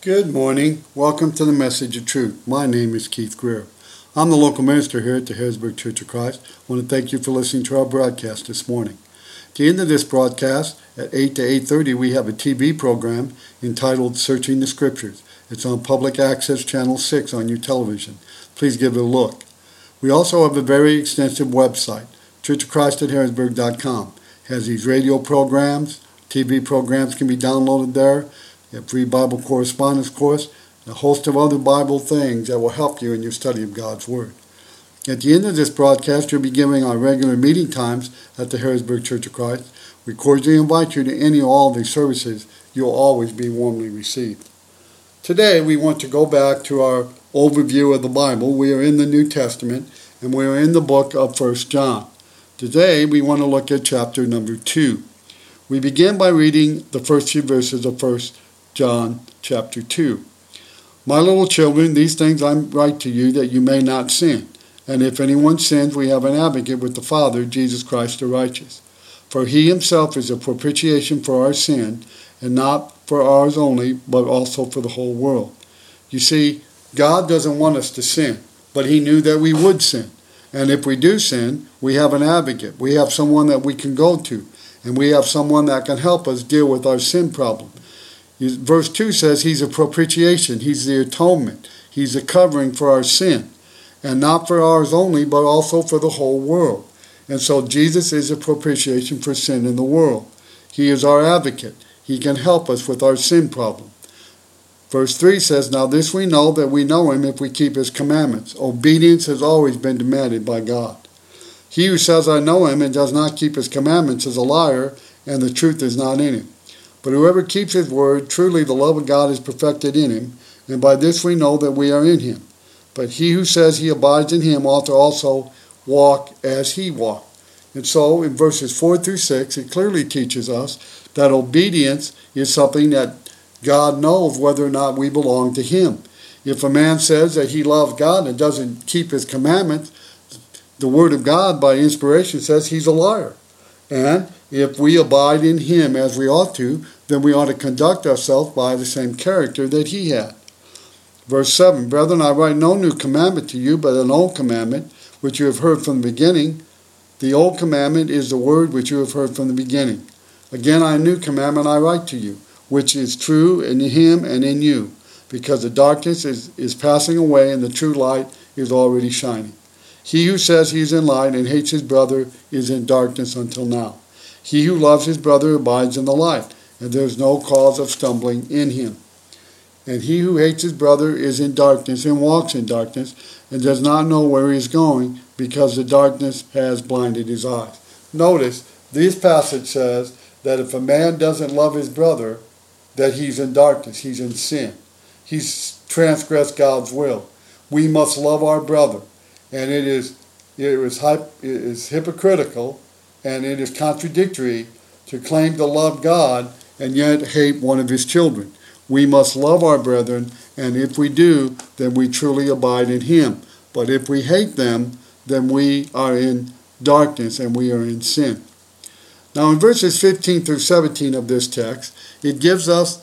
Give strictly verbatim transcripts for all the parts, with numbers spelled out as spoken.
Good morning. Welcome to the Message of Truth. My name is Keith Greer. I'm the local minister here at the Harrisburg Church of Christ. I want to thank you for listening to our broadcast this morning. At the end of this broadcast, at eight to eight thirty, we have a T V program entitled Searching the Scriptures. It's on Public Access Channel six on your television. Please give it a look. We also have a very extensive website, church of christ at harrisburg dot com. It has these radio programs, T V programs can be downloaded there. A free Bible correspondence course, and a host of other Bible things that will help you in your study of God's Word. At the end of this broadcast, you'll be giving our regular meeting times at the Harrisburg Church of Christ. We cordially invite you to any or all of these services. You'll always be warmly received. Today, we want to go back to our overview of the Bible. We are in the New Testament, and we are in the book of First John. Today, we want to look at chapter number two. We begin by reading the first few verses of First John chapter two. My little children, these things I write to you that you may not sin. And if anyone sins, we have an advocate with the Father, Jesus Christ the righteous. For he himself is a propitiation for our sin, and not for ours only, but also for the whole world. You see, God doesn't want us to sin, but he knew that we would sin. And if we do sin, we have an advocate. We have someone that we can go to, and we have someone that can help us deal with our sin problem. Verse two says he's a propitiation. He's the atonement. He's a covering for our sin. And not for ours only, but also for the whole world. And so Jesus is a propitiation for sin in the world. He is our advocate. He can help us with our sin problem. Verse three says, now this we know, that we know him if we keep his commandments. Obedience has always been demanded by God. He who says, I know him, and does not keep his commandments is a liar, and the truth is not in him. But whoever keeps his word, truly the love of God is perfected in him, and by this we know that we are in him. But he who says he abides in him ought to also walk as he walked. And so in verses four through six, it clearly teaches us that obedience is something that God knows whether or not we belong to him. If a man says that he loves God and doesn't keep his commandments, the word of God by inspiration says he's a liar. And if we abide in him as we ought to, then we ought to conduct ourselves by the same character that he had. Verse seven, brethren, I write no new commandment to you, but an old commandment, which you have heard from the beginning. The old commandment is the word which you have heard from the beginning. Again, a new commandment I write to you, which is true in him and in you, because the darkness is, is passing away and the true light is already shining. He who says he is in light and hates his brother is in darkness until now. He who loves his brother abides in the light, and there is no cause of stumbling in him. And he who hates his brother is in darkness and walks in darkness, and does not know where he is going, because the darkness has blinded his eyes. Notice, this passage says that if a man doesn't love his brother, that he's in darkness, he's in sin. He's transgressed God's will. We must love our brother. And it is, it is, it is hypocritical and it is contradictory to claim to love God and yet hate one of his children. We must love our brethren, and if we do, then we truly abide in him. But if we hate them, then we are in darkness and we are in sin. Now in verses fifteen through seventeen of this text, it gives us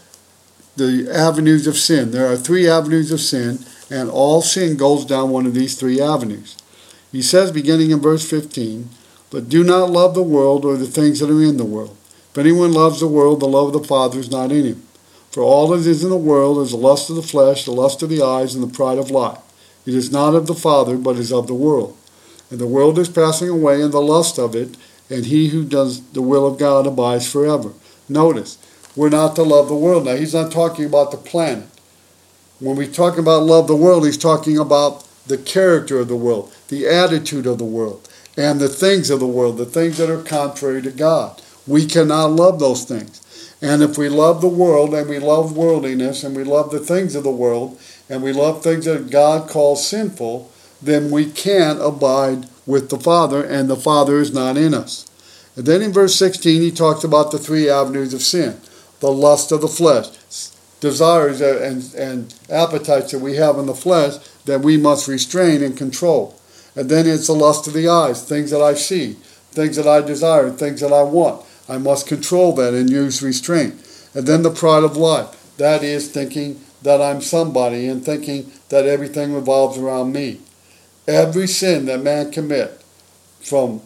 the avenues of sin. There are three avenues of sin, and all sin goes down one of these three avenues. He says, beginning in verse fifteen, but do not love the world or the things that are in the world. If anyone loves the world, the love of the Father is not in him. For all that is in the world is the lust of the flesh, the lust of the eyes, and the pride of life. It is not of the Father, but is of the world. And the world is passing away, and the lust of it, and he who does the will of God abides forever. Notice, we're not to love the world. Now, he's not talking about the planet. When we talk about love the world, he's talking about the character of the world, the attitude of the world, and the things of the world, the things that are contrary to God. We cannot love those things. And if we love the world, and we love worldliness, and we love the things of the world, and we love things that God calls sinful, then we can't abide with the Father, and the Father is not in us. And then in verse sixteen, he talks about the three avenues of sin. The lust of the flesh, desires and, and appetites that we have in the flesh that we must restrain and control. And then it's the lust of the eyes, things that I see, things that I desire, things that I want. I must control that and use restraint. And then the pride of life, that is thinking that I'm somebody and thinking that everything revolves around me. Every sin that man commits, from,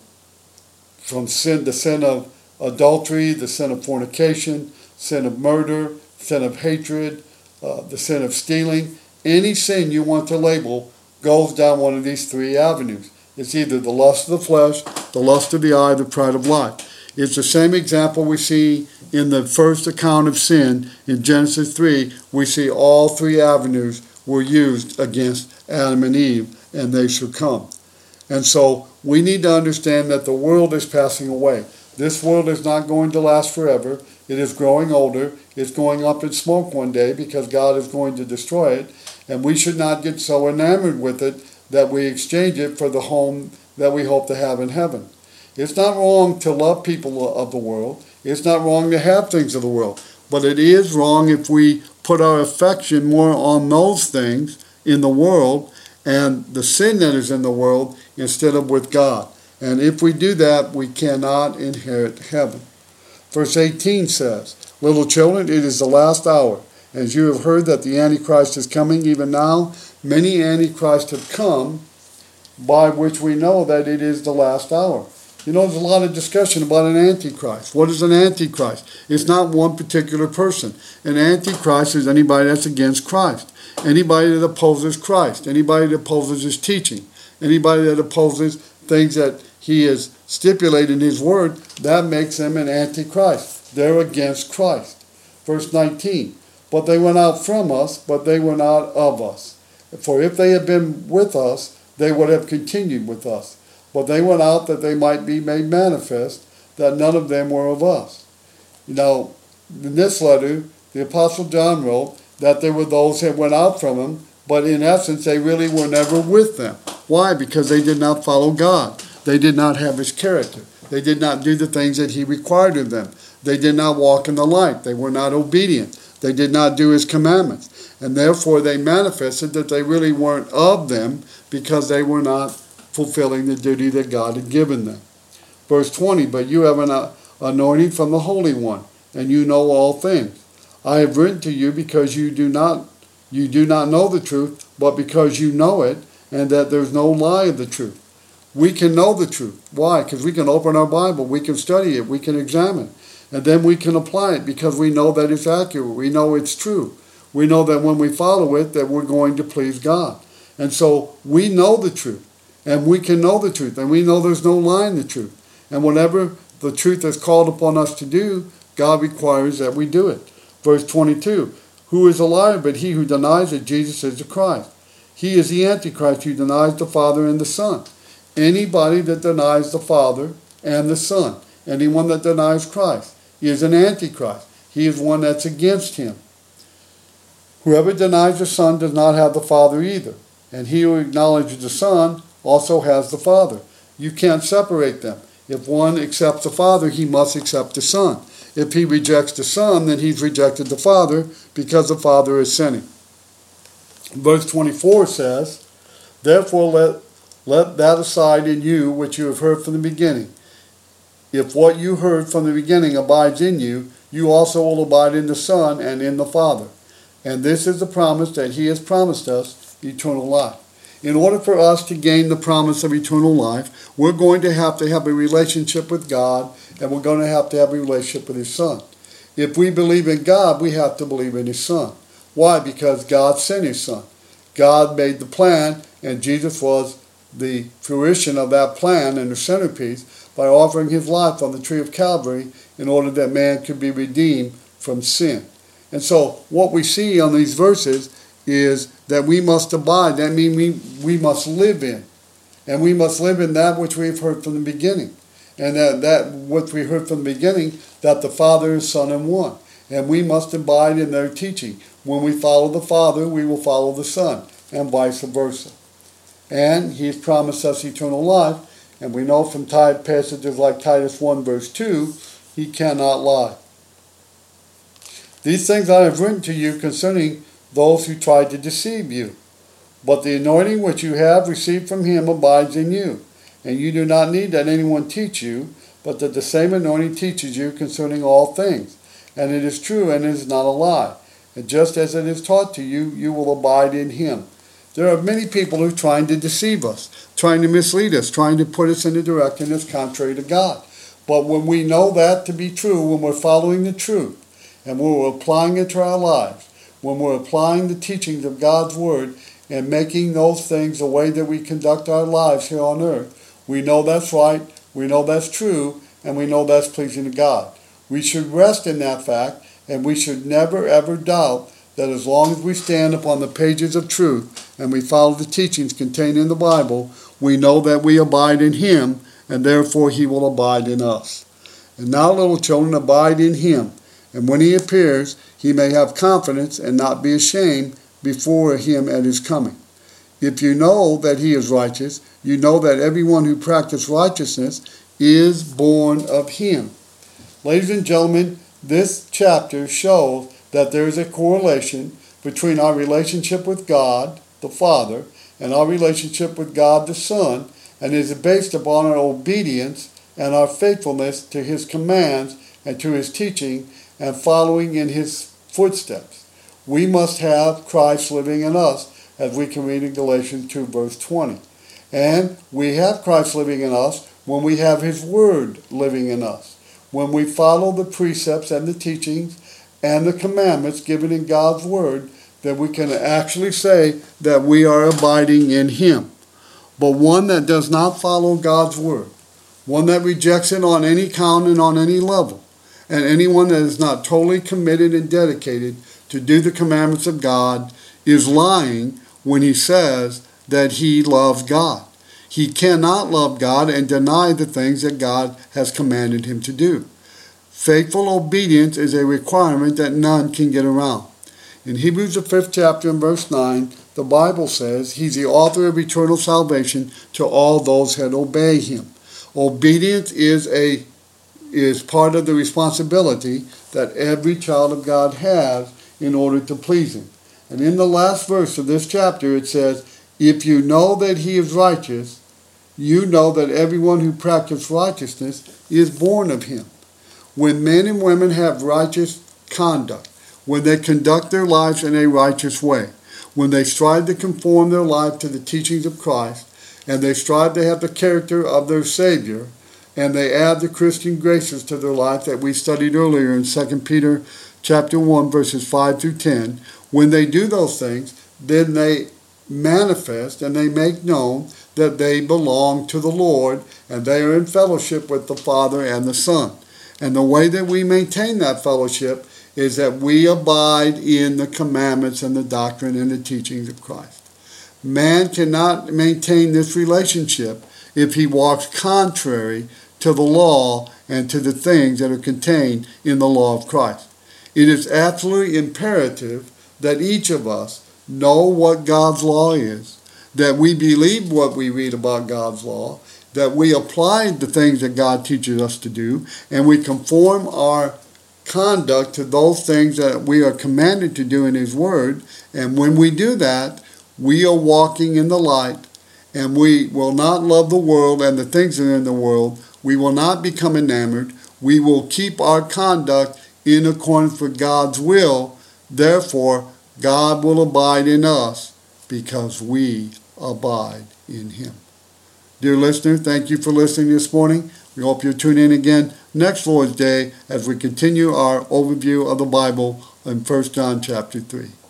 from sin, the sin of adultery, the sin of fornication, sin of murder, sin of hatred, uh, the sin of stealing, any sin you want to label goes down one of these three avenues. It's either the lust of the flesh, the lust of the eye, the pride of life. It's the same example we see in the first account of sin in Genesis three. We see all three avenues were used against Adam and Eve, and they succumbed. And so we need to understand that the world is passing away. This world is not going to last forever. It is growing older. It's going up in smoke one day because God is going to destroy it. And we should not get so enamored with it that we exchange it for the home that we hope to have in heaven. It's not wrong to love people of the world. It's not wrong to have things of the world. But it is wrong if we put our affection more on those things in the world and the sin that is in the world instead of with God. And if we do that, we cannot inherit heaven. Verse eighteen says, "Little children, it is the last hour. As you have heard that the Antichrist is coming, even now many Antichrists have come, by which we know that it is the last hour." You know, there's a lot of discussion about an Antichrist. What is an Antichrist? It's not one particular person. An Antichrist is anybody that's against Christ. Anybody that opposes Christ. Anybody that opposes his teaching. Anybody that opposes things that he has stipulated in his word, that makes them an Antichrist. They're against Christ. Verse nineteen, "But they went out from us, but they were not of us. For if they had been with us, they would have continued with us. But they went out that they might be made manifest, that none of them were of us." You know, in this letter, the Apostle John wrote that there were those that went out from him, but in essence, they really were never with them. Why? Because they did not follow God. They did not have his character. They did not do the things that he required of them. They did not walk in the light. They were not obedient. They did not do his commandments. And therefore, they manifested that they really weren't of them because they were not fulfilling the duty that God had given them. Verse twenty, "But you have an anointing from the Holy One, and you know all things. I have written to you because you do not you do not know the truth, but because you know it, and that there's no lie of the truth." We can know the truth. Why? Because we can open our Bible, we can study it, we can examine it, and then we can apply it because we know that it's accurate. We know it's true. We know that when we follow it, that we're going to please God. And so we know the truth. And we can know the truth, and we know there's no lie in the truth. And whatever the truth has called upon us to do, God requires that we do it. Verse twenty-two, "Who is a liar but he who denies that Jesus is the Christ? He is the Antichrist who denies the Father and the Son." Anybody that denies the Father and the Son, anyone that denies Christ, is an Antichrist. He is one that's against him. "Whoever denies the Son does not have the Father either. And he who acknowledges the Son also has the Father." You can't separate them. If one accepts the Father, he must accept the Son. If he rejects the Son, then he's rejected the Father because the Father is sinning. Verse twenty-four says, "Therefore let, let that aside in you which you have heard from the beginning. If what you heard from the beginning abides in you, you also will abide in the Son and in the Father. And this is the promise that he has promised us, eternal life." In order for us to gain the promise of eternal life, we're going to have to have a relationship with God, and we're going to have to have a relationship with his Son. If we believe in God, we have to believe in his Son. Why? Because God sent his Son. God made the plan, and Jesus was the fruition of that plan and the centerpiece by offering his life on the tree of Calvary in order that man could be redeemed from sin. And so what we see on these verses is that we must abide. That means we, we must live in. And we must live in that which we've heard from the beginning. And that, that what we heard from the beginning, that the Father is Son and one. And we must abide in their teaching. When we follow the Father, we will follow the Son, and vice versa. And he's promised us eternal life. And we know from passages like Titus one verse two, he cannot lie. "These things I have written to you concerning those who tried to deceive you. But the anointing which you have received from him abides in you. And you do not need that anyone teach you, but that the same anointing teaches you concerning all things. And it is true and it is not a lie. And just as it is taught to you, you will abide in him. There are many people who are trying to deceive us, trying to mislead us, trying to put us in a direction that's contrary to God. But when we know that to be true, when we're following the truth, and when we're applying it to our lives, when we're applying the teachings of God's Word and making those things the way that we conduct our lives here on earth, we know that's right, we know that's true, and we know that's pleasing to God. We should rest in that fact, and we should never ever doubt that as long as we stand upon the pages of truth and we follow the teachings contained in the Bible, we know that we abide in him, and therefore he will abide in us. And now, little children, abide in him, and when he appears, he may have confidence and not be ashamed before him at his coming. If you know that he is righteous, you know that everyone who practices righteousness is born of him. Ladies and gentlemen, this chapter shows that there is a correlation between our relationship with God, the Father, and our relationship with God, the Son, and is based upon our obedience and our faithfulness to his commands and to his teaching and following in his footsteps. We must have Christ living in us, as we can read in Galatians two, verse twenty. And we have Christ living in us when we have his word living in us. When we follow the precepts and the teachings and the commandments given in God's word, then we can actually say that we are abiding in him. But one that does not follow God's word, one that rejects it on any count and on any level, and anyone that is not totally committed and dedicated to do the commandments of God is lying when he says that he loves God. He cannot love God and deny the things that God has commanded him to do. Faithful obedience is a requirement that none can get around. In Hebrews the fifth chapter and verse nine, the Bible says he's the author of eternal salvation to all those that obey him. Obedience is a is part of the responsibility that every child of God has in order to please him. And in the last verse of this chapter it says, if you know that he is righteous, you know that everyone who practices righteousness is born of him. When men and women have righteous conduct, when they conduct their lives in a righteous way, when they strive to conform their life to the teachings of Christ, and they strive to have the character of their Savior, and they add the Christian graces to their life that we studied earlier in Second Peter chapter one, verses five through ten, when they do those things, then they manifest and they make known that they belong to the Lord, and they are in fellowship with the Father and the Son. And the way that we maintain that fellowship is that we abide in the commandments and the doctrine and the teachings of Christ. Man cannot maintain this relationship if he walks contrary to the law and to the things that are contained in the law of Christ. It is absolutely imperative that each of us know what God's law is, that we believe what we read about God's law, that we apply the things that God teaches us to do, and we conform our conduct to those things that we are commanded to do in his word. And when we do that, we are walking in the light, and we will not love the world and the things that are in the world. We will not become enamored. We will keep our conduct in accordance with God's will. Therefore, God will abide in us because we abide in him. Dear listener, thank you for listening this morning. We hope you'll tune in again next Lord's Day as we continue our overview of the Bible in First John chapter three.